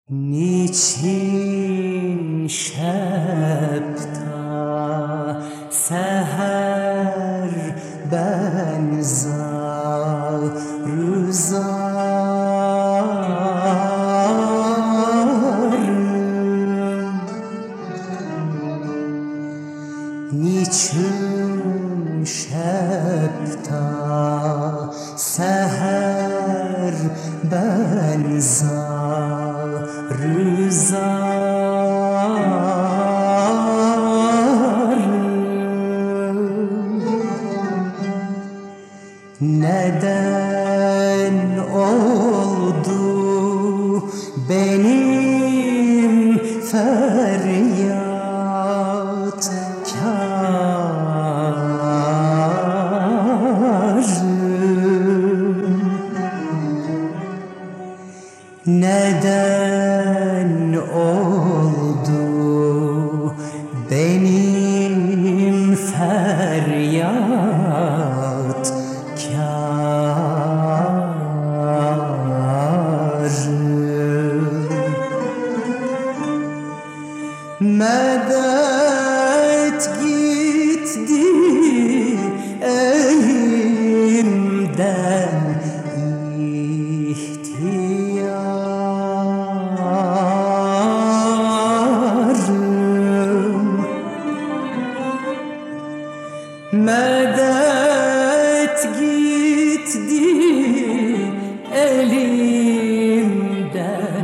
Niçin şepta seher ben zarı zarım? Niçin şepta seher ben zarı zarım? Neden oldu benim feryatkarım? Neden oldu benim feryatkarım? Medet gitti elimden ihtiyarım. Medet gitti elimden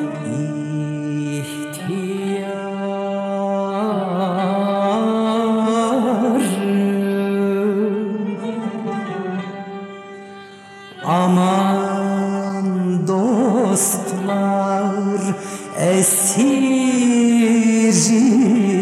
ihtiyarım. Aman dostlar, esirim